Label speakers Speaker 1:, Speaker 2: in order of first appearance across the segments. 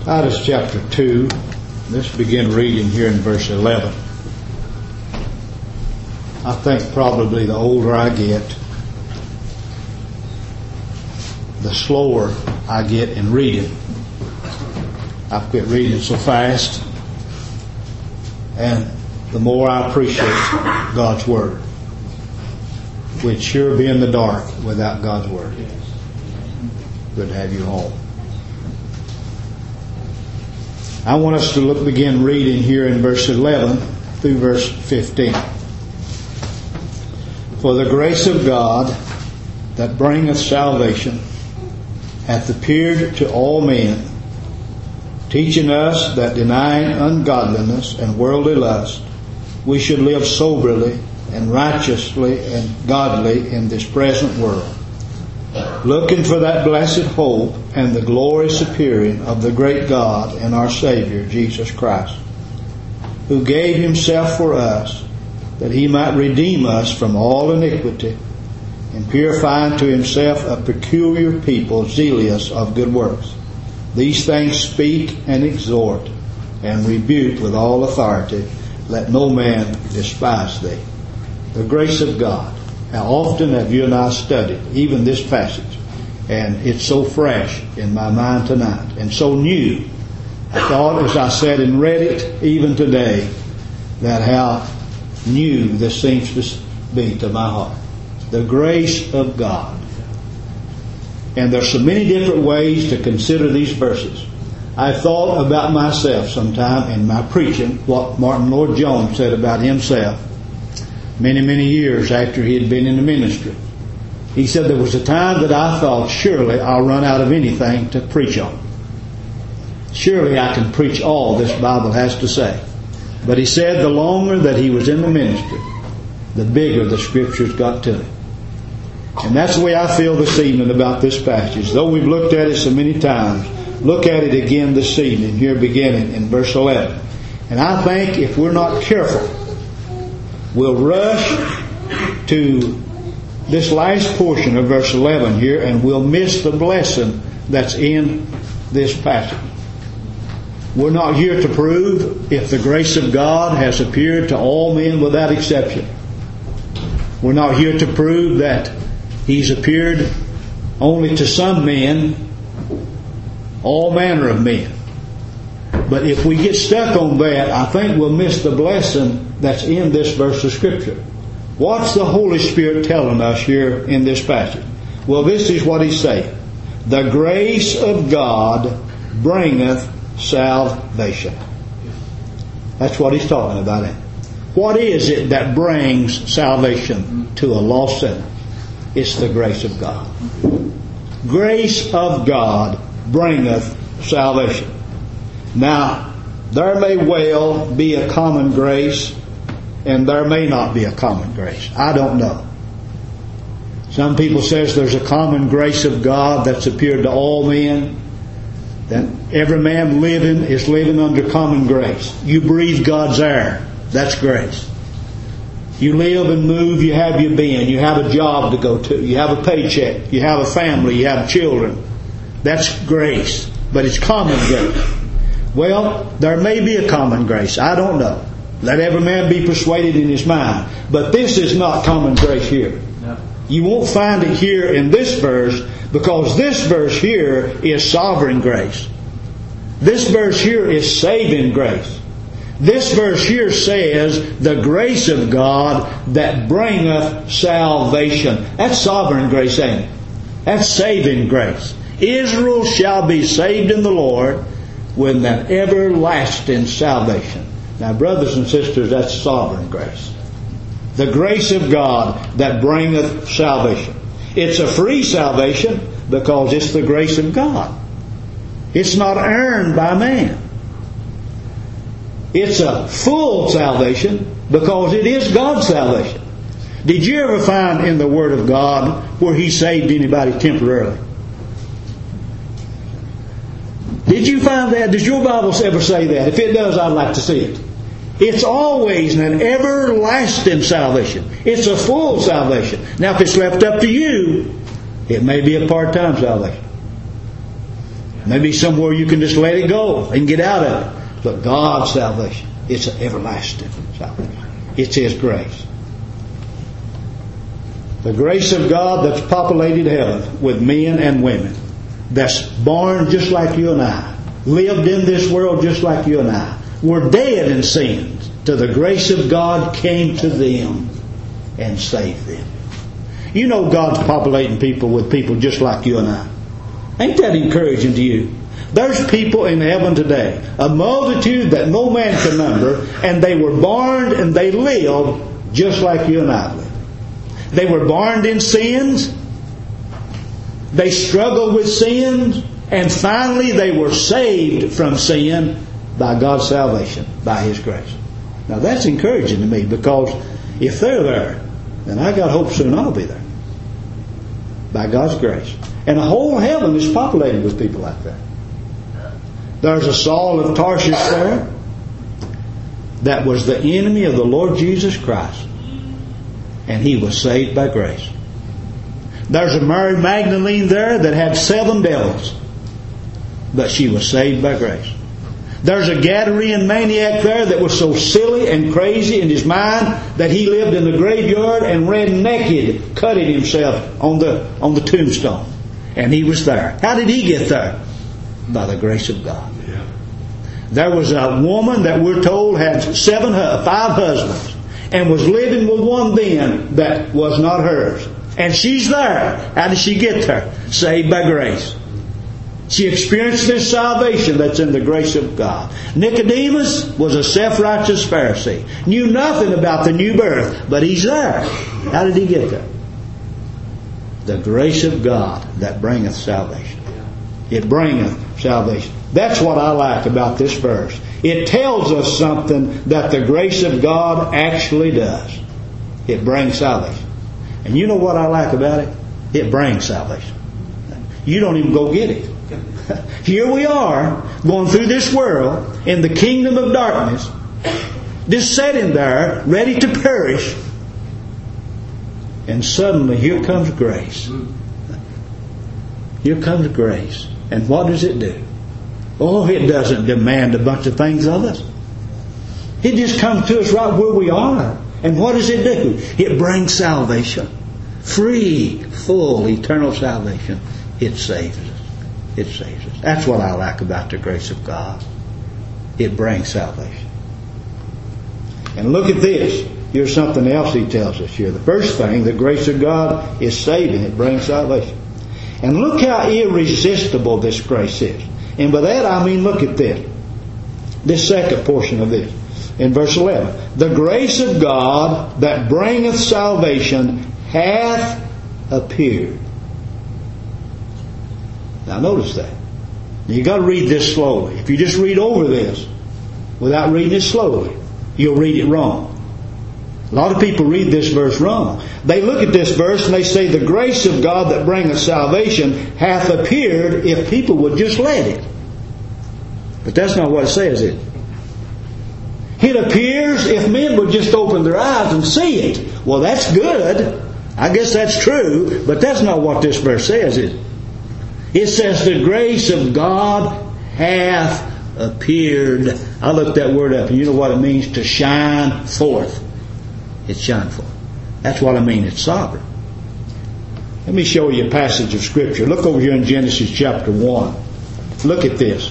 Speaker 1: Titus chapter 2. Let's begin reading here in verse 11. I think probably the older I get, the slower I get in reading. I quit reading so fast, and the more I appreciate God's Word. We'd sure be in the dark without God's Word. Good to have you home. I want us to begin reading here in verse 11 through verse 15. For the grace of God that bringeth salvation hath appeared to all men, teaching us that denying ungodliness and worldly lust, we should live soberly and righteously and godly in this present world, looking for that blessed hope and the glorious appearing of the great God and our Savior, Jesus Christ, who gave Himself for us, that He might redeem us from all iniquity, and purify unto Himself a peculiar people, zealous of good works. These things speak and exhort and rebuke with all authority. Let no man despise thee. The grace of God. How often have you and I studied even this passage? And it's so fresh in my mind tonight and so new. I thought as I sat and read it even today that how new this seems to be to my heart. The grace of God. And there's so many different ways to consider these verses. I thought about myself sometime in my preaching, what Martin Lloyd-Jones said about himself many, many years after he had been in the ministry. He said there was a time that I thought, surely I'll run out of anything to preach on. Surely I can preach all this Bible has to say. But he said the longer that he was in the ministry, the bigger the Scriptures got to him. And that's the way I feel this evening about this passage. Though we've looked at it so many times, look at it again this evening, here beginning in verse 11. And I think if we're not careful, we'll rush to this last portion of verse 11 here, and we'll miss the blessing that's in this passage. We're not here to prove if the grace of God has appeared to all men without exception. We're not here to prove that He's appeared only to some men, all manner of men. But if we get stuck on that, I think we'll miss the blessing that's in this verse of Scripture. What's the Holy Spirit telling us here in this passage? Well, this is what He's saying. The grace of God bringeth salvation. That's what He's talking about. What is it that brings salvation to a lost sinner? It's the grace of God. Grace of God bringeth salvation. Now, there may well be a common grace, and there may not be a common grace. I don't know. Some people says there's a common grace of God that's appeared to all men. That every man living is living under common grace. You breathe God's air. That's grace. You live and move, you have your being. You have a job to go to. You have a paycheck. You have a family. You have children. That's grace. But it's common grace. Well, there may be a common grace. I don't know. Let every man be persuaded in his mind. But this is not common grace here. No. You won't find it here in this verse, because this verse here is sovereign grace. This verse here is saving grace. This verse here says, the grace of God that bringeth salvation. That's sovereign grace, ain't it? That's saving grace. Israel shall be saved in the Lord with that everlasting salvation. Now, brothers and sisters, that's sovereign grace. The grace of God that bringeth salvation. It's a free salvation because it's the grace of God. It's not earned by man. It's a full salvation because it is God's salvation. Did you ever find in the Word of God where He saved anybody temporarily? Did you find that? Does your Bible ever say that? If it does, I'd like to see it. It's always an everlasting salvation. It's a full salvation. Now, if it's left up to you, it may be a part-time salvation. Maybe somewhere you can just let it go and get out of it. But God's salvation, it's an everlasting salvation. It's His grace. The grace of God that's populated heaven with men and women that's born just like you and I, lived in this world just like you and I, were dead in sins, till the grace of God came to them and saved them. You know God's populating people with people just like you and I. Ain't that encouraging to you? There's people in heaven today, a multitude that no man can number, and they were born and they lived just like you and I live. They were born in sins. They struggled with sins. And finally they were saved from sin by God's salvation, by His grace. Now that's encouraging to me, because if they're there, then I got hope soon I'll be there. By God's grace. And the whole heaven is populated with people like that. There's a Saul of Tarshish there that was the enemy of the Lord Jesus Christ. And he was saved by grace. There's a Mary Magdalene there that had 7 devils, but she was saved by grace. There's a Gadarene maniac there that was so silly and crazy in his mind that he lived in the graveyard and ran naked, cutting himself on the tombstone. And he was there. How did he get there? By the grace of God. Yeah. There was a woman that we're told had 5 husbands and was living with one then that was not hers. And she's there. How did she get there? Saved by grace. She experienced this salvation that's in the grace of God. Nicodemus was a self-righteous Pharisee. Knew nothing about the new birth, but he's there. How did he get there? The grace of God that bringeth salvation. It bringeth salvation. That's what I like about this verse. It tells us something that the grace of God actually does. It brings salvation. And you know what I like about it? It brings salvation. You don't even go get it. Here we are, going through this world in the kingdom of darkness, just sitting there, ready to perish. And suddenly here comes grace. Here comes grace. And what does it do? Oh, it doesn't demand a bunch of things of us. It just comes to us right where we are. And what does it do? It brings salvation. Free, full, eternal salvation. It saves us. It saves us. That's what I like about the grace of God. It brings salvation. And look at this. Here's something else He tells us here. The first thing, the grace of God is saving. It brings salvation. And look how irresistible this grace is. And by that I mean, look at this. This second portion of this. In verse 11. The grace of God that bringeth salvation hath appeared. Now notice that. You've got to read this slowly. If you just read over this without reading it slowly, you'll read it wrong. A lot of people read this verse wrong. They look at this verse and they say the grace of God that bringeth salvation hath appeared if people would just let it. But that's not what it says, is it? It appears if men would just open their eyes and see it. Well, that's good. I guess that's true. But that's not what this verse says, is it? It says the grace of God hath appeared. I looked that word up, and you know what it means? To shine forth. It's shine forth. That's what I mean. It's sovereign. Let me show you a passage of Scripture. Look over here in Genesis chapter 1. Look at this.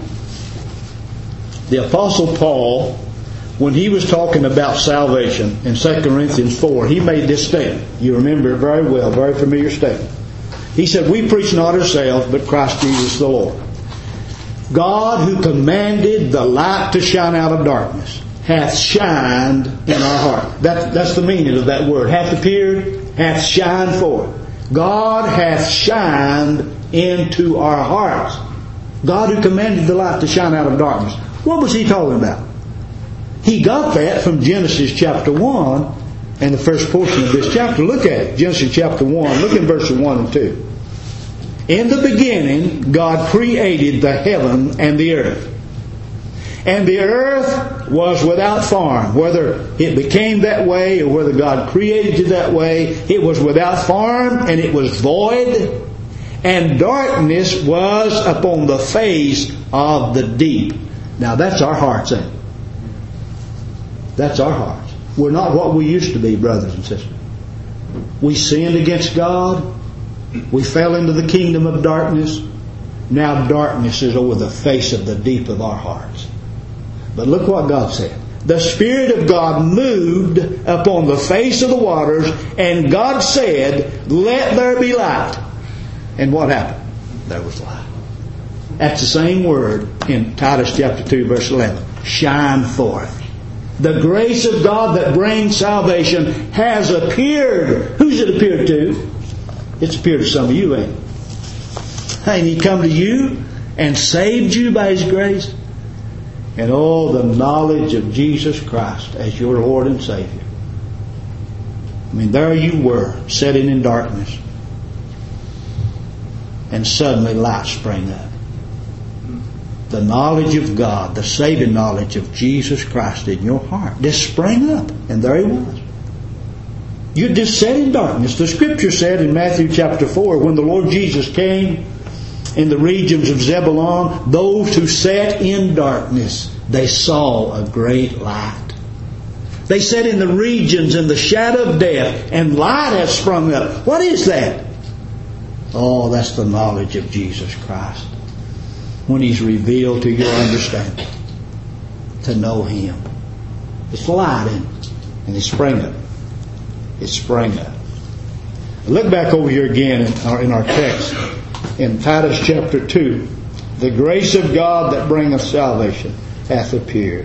Speaker 1: The Apostle Paul, when he was talking about salvation in 2 Corinthians 4, he made this statement. You remember it very well, very familiar statement. He said, we preach not ourselves, but Christ Jesus the Lord. God who commanded the light to shine out of darkness hath shined in our heart. That's the meaning of that word. Hath appeared, hath shined forth. God hath shined into our hearts. God who commanded the light to shine out of darkness. What was he talking about? He got that from Genesis chapter 1 and the first portion of this chapter. Look at it. Genesis chapter 1. Look in verses 1 and 2. In the beginning, God created the heaven and the earth. And the earth was without form. Whether it became that way or whether God created it that way, it was without form and it was void. and darkness was upon the face of the deep. Now that's our hearts, ain't it? That's our hearts. We're not what we used to be, brothers and sisters. We sinned against God. We fell into the kingdom of darkness. Now darkness is over the face of the deep of our hearts. But look what God said. The Spirit of God moved upon the face of the waters, and God said, "Let there be light." And what happened? There was light. That's the same word in Titus chapter 2 verse 11. Shine forth. The grace of God that brings salvation has appeared. Who's it appeared to? It's appeared to some of you, ain't it? Ain't He come to you and saved you by His grace? And the knowledge of Jesus Christ as your Lord and Savior. I mean, there you were, sitting in darkness. And suddenly light sprang up. The knowledge of God, the saving knowledge of Jesus Christ in your heart just sprang up. And there He was. You just sat in darkness. The Scripture said in Matthew chapter 4, when the Lord Jesus came in the regions of Zebulun, those who sat in darkness, they saw a great light. They sat in the regions in the shadow of death, and light has sprung up. What is that? Oh, that's the knowledge of Jesus Christ. When He's revealed to your understanding, to know Him. It's light in it, and it sprang up. It sprang up. Look back over here again in our text. In Titus chapter 2, the grace of God that bringeth salvation hath appeared.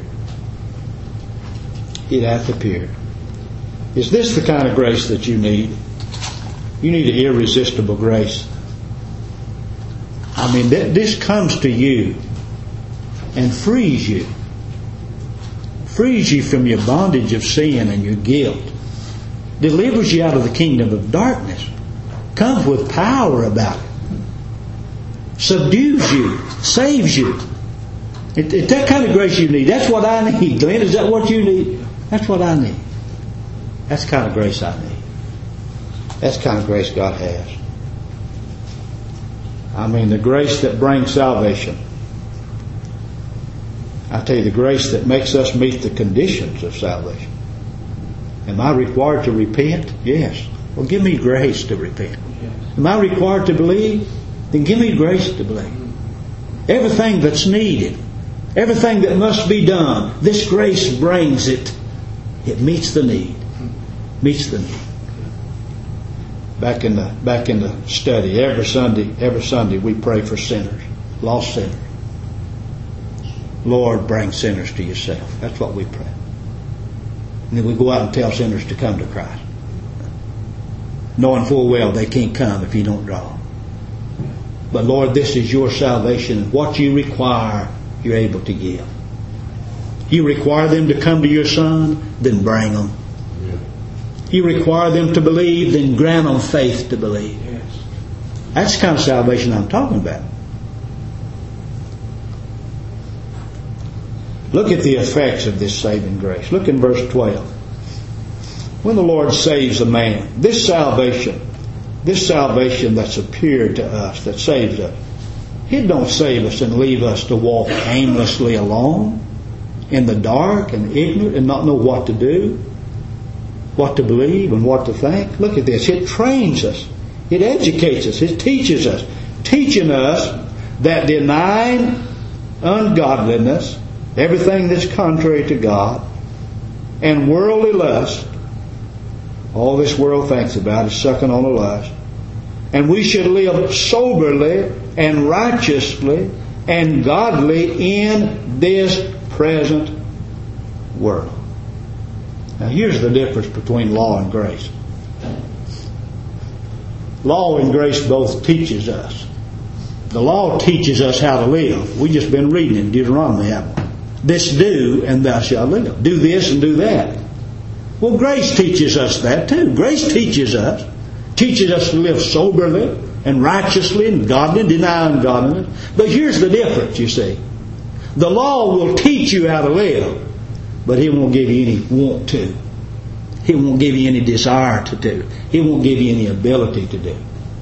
Speaker 1: It hath appeared. Is this the kind of grace that you need? You need an irresistible grace. I mean, this comes to you and frees you. Frees you from your bondage of sin and your guilt. Delivers you out of the kingdom of darkness. Comes with power about it. Subdues you. Saves you. It's that kind of grace you need. That's what I need. Glenn, is that what you need? That's what I need. That's the kind of grace I need. That's the kind of grace God has. I mean, the grace that brings salvation. I tell you, the grace that makes us meet the conditions of salvation. Am I required to repent? Yes. Well, give me grace to repent. Am I required to believe? Then give me grace to believe. Everything that's needed, everything that must be done, this grace brings it. It meets the need. Meets the need. Back in the study, every Sunday we pray for sinners, lost sinners. Lord, bring sinners to yourself. That's what we pray. And then we go out and tell sinners to come to Christ, knowing full well they can't come if you don't draw. But Lord, this is your salvation. What you require, you're able to give. You require them to come to your Son, then bring them. You require them to believe, then grant them faith to believe. That's the kind of salvation I'm talking about. Look at the effects of this saving grace. Look in verse 12. When the Lord saves a man, this salvation that's appeared to us, that saves us, He don't save us and leave us to walk aimlessly alone in the dark and ignorant and not know what to do, what to believe and what to think. Look at this. It trains us. It educates us. It teaches us. Teaching us that denying ungodliness, everything that's contrary to God, and worldly lust, all this world thinks about is sucking on the lust, and we should live soberly and righteously and godly in this present world. Now here's the difference between law and grace. Law and grace both teaches us. The law teaches us how to live. We've just been reading in Deuteronomy, haven't we? This do, and thou shalt live. Do this and do that. Well, grace teaches us that too. Grace teaches us to live soberly and righteously and godly, deny ungodliness. But here's the difference, you see. The law will teach you how to live, but He won't give you any want to. He won't give you any desire to do. He won't give you any ability to do.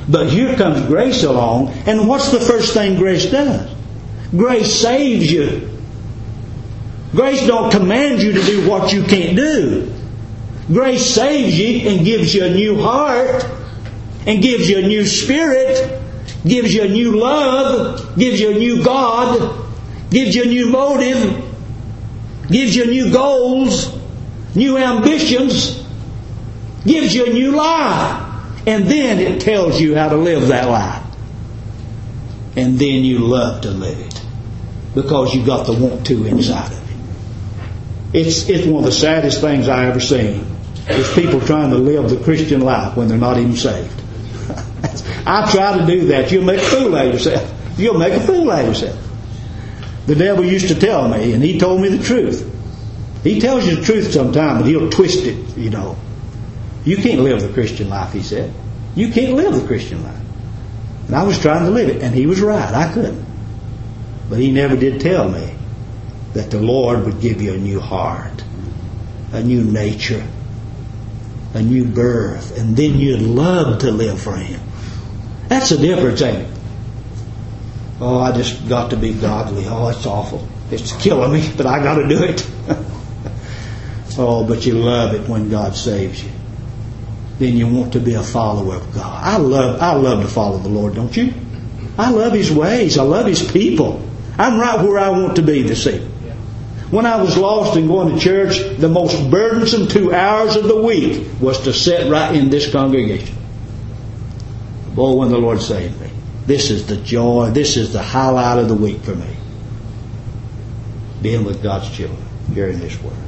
Speaker 1: But here comes grace along, and what's the first thing grace does? Grace saves you. Grace don't command you to do what you can't do. Grace saves you and gives you a new heart, and gives you a new spirit, gives you a new love, gives you a new God, gives you a new motive, gives you new goals, new ambitions, gives you a new life. And then it tells you how to live that life. And then you love to live it. Because you got the want to inside of you. It's one of the saddest things I ever seen. Is people trying to live the Christian life when they're not even saved. I try to do that. You'll make a fool out of yourself. You'll make a fool out of yourself. The devil used to tell me, and he told me the truth. He tells you the truth sometimes, but he'll twist it, you know. You can't live the Christian life, he said. You can't live the Christian life. And I was trying to live it, and he was right. I couldn't. But he never did tell me that the Lord would give you a new heart, a new nature, a new birth, and then you'd love to live for Him. That's the difference, ain't it? Oh, I just got to be godly. Oh, it's awful. It's killing me, but I got to do it. Oh, but you love it when God saves you. Then you want to be a follower of God. I love to follow the Lord, don't you? I love His ways. I love His people. I'm right where I want to be this evening. When I was lost and going to church, the most burdensome 2 hours of the week was to sit right in this congregation. Boy, when the Lord saved me. This is the joy, this is the highlight of the week for me. Being with God's children, hearing His Word.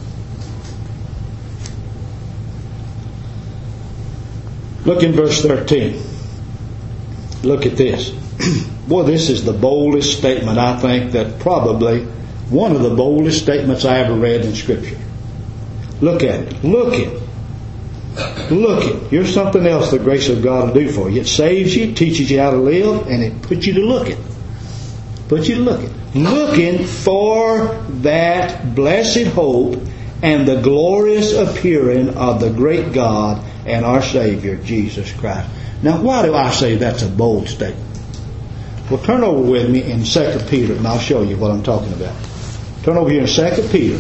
Speaker 1: Look in verse 13. Look at this. Boy, this is the boldest statement, I think, that probably one of the boldest statements I ever read in Scripture. Look at it. Look it. Look it. Here's something else the grace of God will do for you. It saves you, teaches you how to live, and it puts you to looking. Puts you to looking. Looking for that blessed hope and the glorious appearing of the great God and our Savior, Jesus Christ. Now, why do I say that's a bold statement? Well, turn over with me in 2 Peter, and I'll show you what I'm talking about. Turn over here in 2 Peter.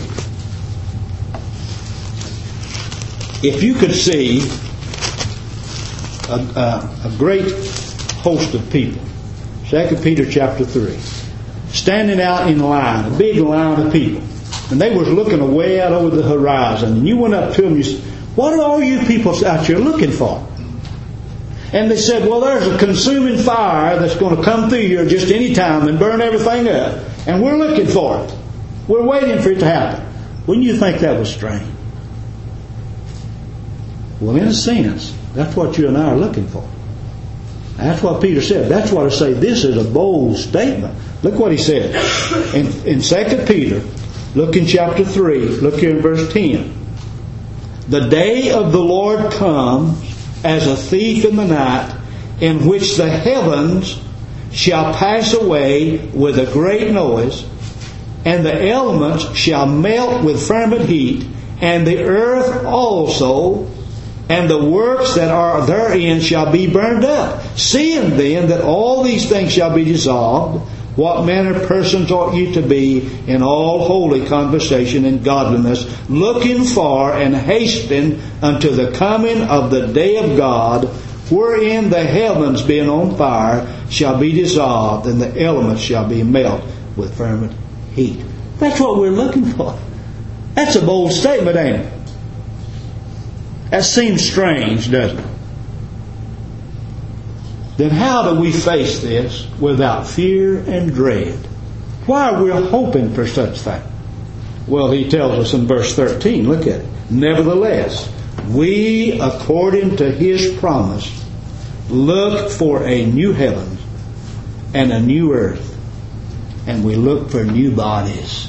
Speaker 1: If you could see a great host of people, 2 Peter chapter 3, standing out in line, a big line of people, and they was looking way out over the horizon, and you went up to them and you said, what are all you people out here looking for? And they said, well, there's a consuming fire that's going to come through here just any time and burn everything up. And we're looking for it. We're waiting for it to happen. Wouldn't you think that was strange? Well, in a sense, that's what you and I are looking for. That's what Peter said. That's what I say. This is a bold statement. Look what he said. In 2 Peter, look in chapter 3, look here in verse 10. The day of the Lord comes as a thief in the night, in which the heavens shall pass away with a great noise, and the elements shall melt with fervent heat, and the earth also, and the works that are therein shall be burned up. Seeing then that all these things shall be dissolved, what manner of persons ought you to be in all holy conversation and godliness, looking for and hastening unto the coming of the day of God, wherein the heavens being on fire shall be dissolved, and the elements shall be melted with fervent heat. That's what we're looking for. That's a bold statement, ain't it? That seems strange, doesn't it? Then how do we face this without fear and dread? Why are we hoping for such things? Well, he tells us in verse 13, look at it. Nevertheless, we, according to His promise, look for a new heaven and a new earth, and we look for new bodies.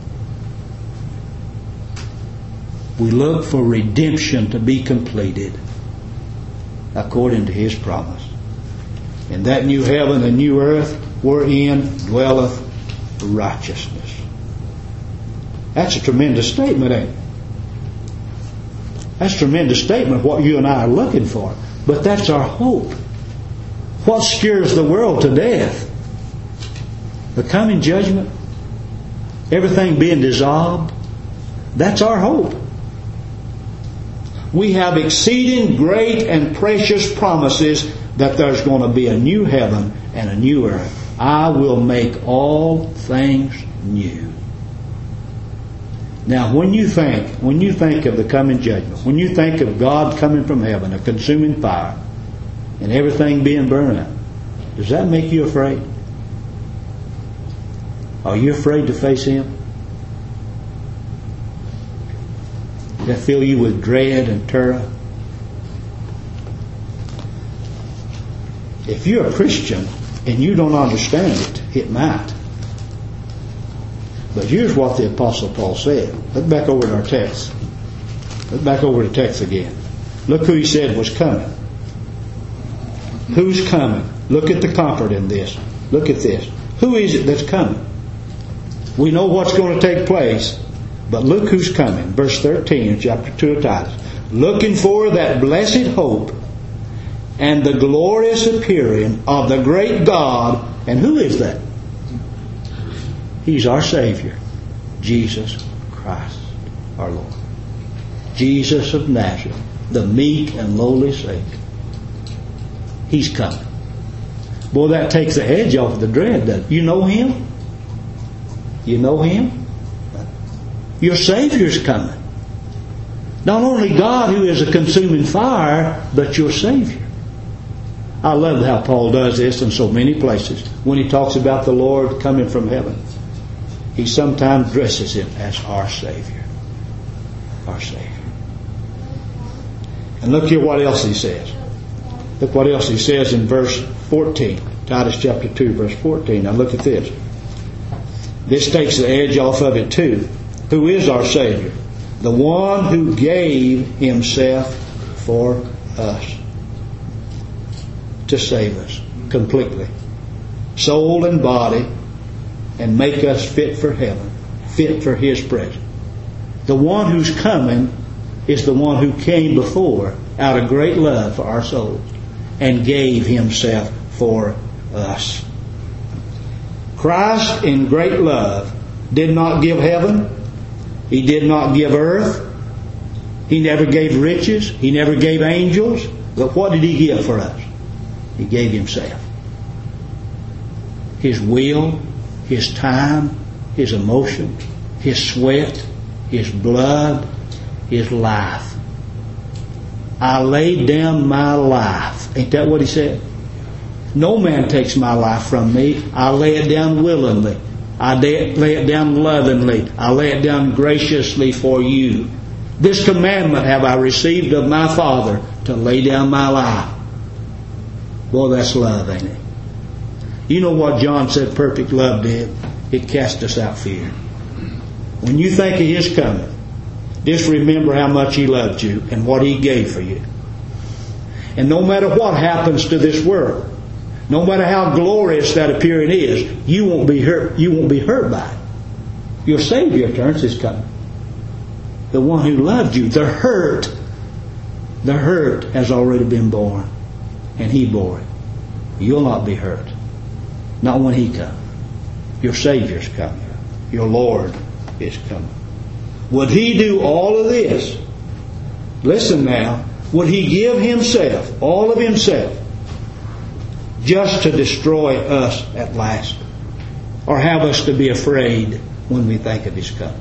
Speaker 1: We look for redemption to be completed according to His promise. In that new heaven and new earth, wherein dwelleth righteousness. That's a tremendous statement, ain't it? That's a tremendous statement, what you and I are looking for. But that's our hope. What scares the world to death? The coming judgment? Everything being dissolved? That's our hope. We have exceeding great and precious promises that there's going to be a new heaven and a new earth. I will make all things new. Now, when you think of the coming judgment, when you think of God coming from heaven, a consuming fire, and everything being burned up, does that make you afraid? Are you afraid to face Him? Does that fill you with dread and terror? If you're a Christian and you don't understand it, it might. But here's what the Apostle Paul said. Look back over at our text. Look back over the text again. Look who he said was coming. Who's coming? Look at the comfort in this. Look at this. Who is it that's coming? We know what's going to take place, but look who's coming. Verse 13 in chapter 2 of Titus. Looking for that blessed hope and the glorious appearing of the great God. And who is that? He's our Savior, Jesus Christ, our Lord. Jesus of Nazareth, the meek and lowly Savior. He's coming. Boy, that takes the edge off of the dread, doesn't it? You know Him? You know Him? Your Savior's coming. Not only God, who is a consuming fire, but your Savior. I love how Paul does this in so many places. When he talks about the Lord coming from heaven, he sometimes dresses Him as our Savior. Our Savior. And look here what else he says. Look what else he says in verse 14. Titus chapter 2, verse 14. Now look at this. This takes the edge off of it too. Who is our Savior? The one who gave Himself for us. To save us completely. Soul and body. And make us fit for heaven. Fit for His presence. The one who's coming is the one who came before out of great love for our souls and gave Himself for us. Christ in great love did not give heaven. He did not give earth. He never gave riches. He never gave angels. But what did He give for us? He gave Himself. His will, His time, His emotion, His sweat, His blood, His life. I laid down my life. Ain't that what He said? No man takes my life from me. I lay it down willingly. I lay it down lovingly. I lay it down graciously for you. This commandment have I received of my Father, to lay down my life. Boy, that's love, ain't it? You know what John said perfect love did? It cast us out fear. When you think of His coming, just remember how much He loved you and what He gave for you. And no matter what happens to this world, no matter how glorious that appearing is, you won't be hurt. You won't be hurt by it. Your Savior turns His coming. The one who loved you, the hurt has already been borne, and He bore it. You'll not be hurt. Not when He comes. Your Savior's coming. Your Lord is coming. Would He do all of this? Listen now. Would He give Himself, all of Himself, just to destroy us at last? Or have us to be afraid when we think of His coming?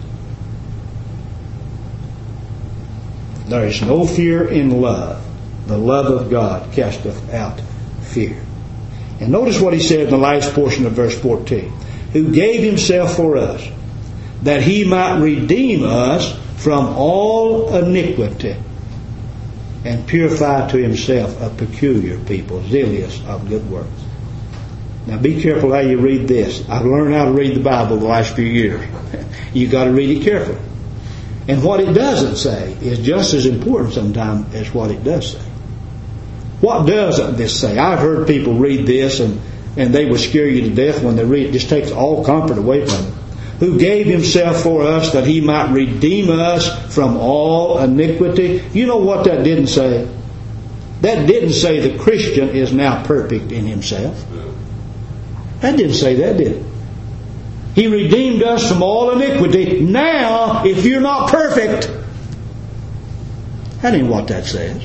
Speaker 1: There is no fear in love. The love of God casteth out fear. And notice what He said in the last portion of verse 14. Who gave Himself for us, that He might redeem us from all iniquity, and purify to Himself a peculiar people, zealous of good works. Now be careful how you read this. I've learned how to read the Bible the last few years. You've got to read it carefully. And what it doesn't say is just as important sometimes as what it does say. What doesn't this say? I've heard people read this and they will scare you to death when they read it. It just takes all comfort away from it. Who gave Himself for us that He might redeem us from all iniquity. You know what that didn't say? That didn't say the Christian is now perfect in himself. That didn't say that, did it? He redeemed us from all iniquity. Now, if you're not perfect, that ain't what that says.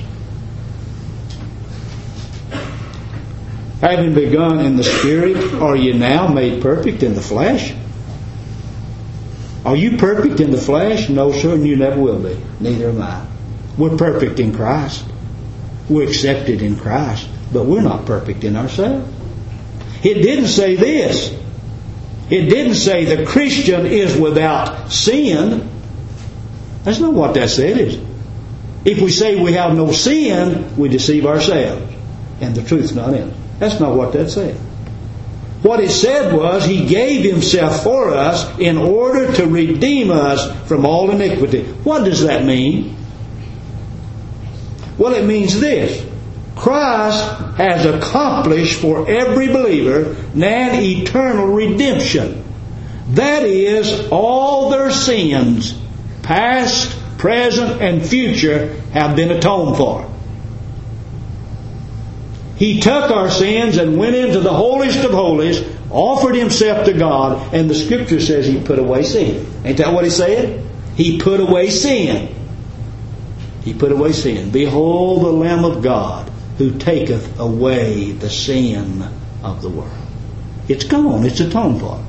Speaker 1: Having begun in the Spirit, are you now made perfect in the flesh? Are you perfect in the flesh? No, sir, and you never will be. Neither am I. We're perfect in Christ. We're accepted in Christ. But we're not perfect in ourselves. It didn't say this. It didn't say the Christian is without sin. That's not what that said, is it? If we say we have no sin, we deceive ourselves. And the truth's not in it. That's not what that said. What it said was He gave Himself for us in order to redeem us from all iniquity. What does that mean? Well, it means this. Christ has accomplished for every believer an eternal redemption. That is, all their sins, past, present, and future, have been atoned for. He took our sins and went into the holiest of holies, offered Himself to God, and the Scripture says He put away sin. Ain't that what He said? He put away sin. He put away sin. Behold the Lamb of God, who taketh away the sin of the world. It's gone. It's atoned for.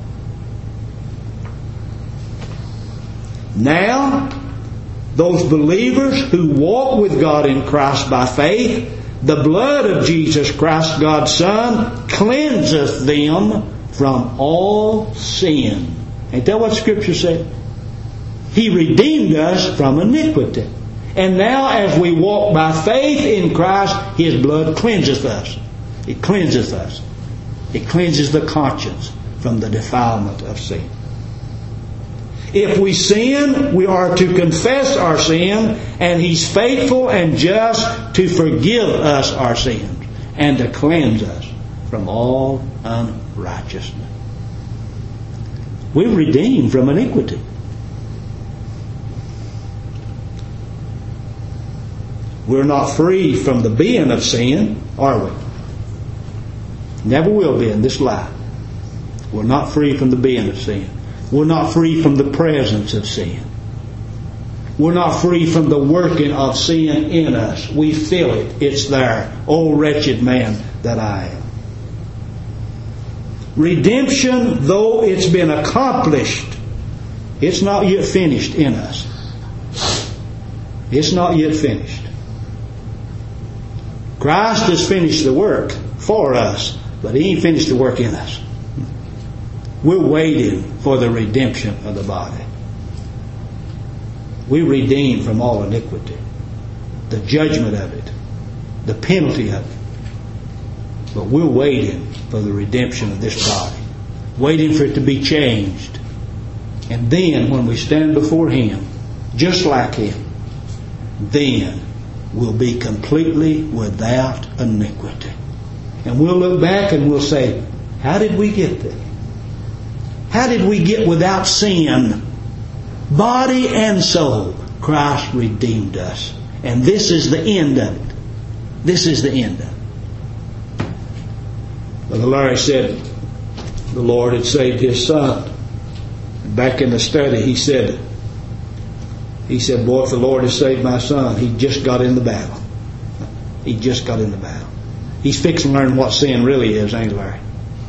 Speaker 1: Now, those believers who walk with God in Christ by faith, the blood of Jesus Christ, God's Son, cleanseth them from all sin. Ain't that what Scripture said? He redeemed us from iniquity. And now as we walk by faith in Christ, His blood cleanseth us. It cleanseth us. It cleanses the conscience from the defilement of sin. If we sin, we are to confess our sin, and He's faithful and just to forgive us our sins and to cleanse us from all unrighteousness. We're redeemed from iniquity. We're not free from the being of sin, are we? Never will be in this life. We're not free from the being of sin. We're not free from the presence of sin. We're not free from the working of sin in us. We feel it. It's there. Oh, wretched man that I am. Redemption, though it's been accomplished, it's not yet finished in us. It's not yet finished. Christ has finished the work for us, but He ain't finished the work in us. We're waiting for the redemption of the body. We're redeemed from all iniquity, the judgment of it, the penalty of it. But we're waiting for the redemption of this body, waiting for it to be changed. And then when we stand before Him, just like Him, then we'll be completely without iniquity. And we'll look back and we'll say, how did we get there? How did we get without sin? Body and soul. Christ redeemed us. And this is the end of it. This is the end of it. Brother Larry said the Lord had saved his son. Back in the study he said, boy, if the Lord has saved my son, he just got in the battle. He just got in the battle. He's fixing to learn what sin really is, ain't he, Larry?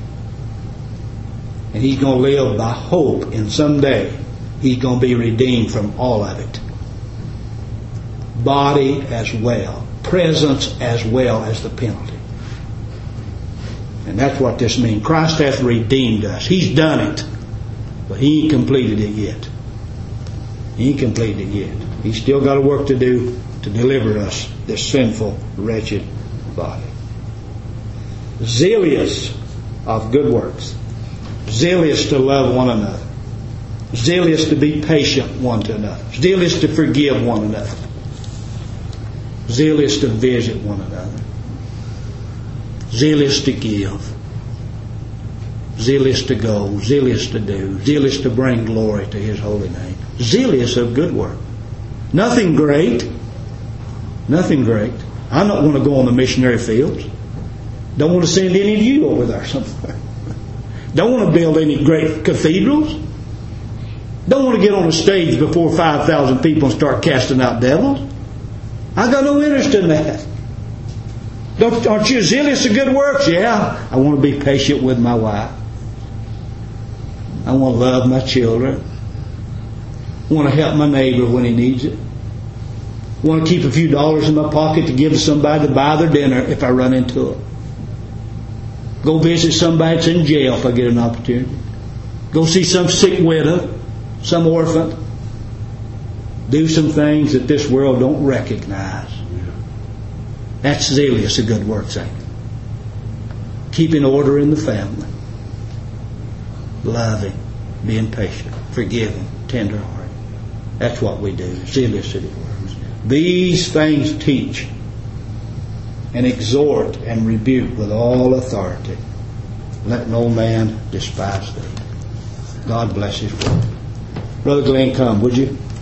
Speaker 1: And he's going to live by hope, and someday he's going to be redeemed from all of it. Body as well. Presence as well as the penalty. And that's what this means. Christ hath redeemed us. He's done it. But He ain't completed it yet. He ain't completed it yet. He's still got a work to do to deliver us, this sinful, wretched body. Zealous of good works. Zealous to love one another. Zealous to be patient one to another. Zealous to forgive one another. Zealous to visit one another. Zealous to give. Zealous to go. Zealous to do. Zealous to bring glory to His holy name. Zealous of good work. Nothing great. Nothing great. I don't want to go on the missionary fields. Don't want to send any of you over there somewhere. Don't want to build any great cathedrals. Don't want to get on a stage before 5,000 people and start casting out devils. I got no interest in that. Aren't you zealous of good works? Yeah. I want to be patient with my wife. I want to love my children. I want to help my neighbor when he needs it. I want to keep a few dollars in my pocket to give to somebody to buy their dinner if I run into it. Go visit somebody that's in jail if I get an opportunity. Go see some sick widow, some orphan. Do some things that this world don't recognize. That's zealous of good works, ain't it? Keeping order in the family. Loving, being patient, forgiving, tender-hearted. That's what we do. Zealous of good works. These things teach and exhort and rebuke with all authority. Let no man despise thee. God bless His word. Brother Glenn, come, would you?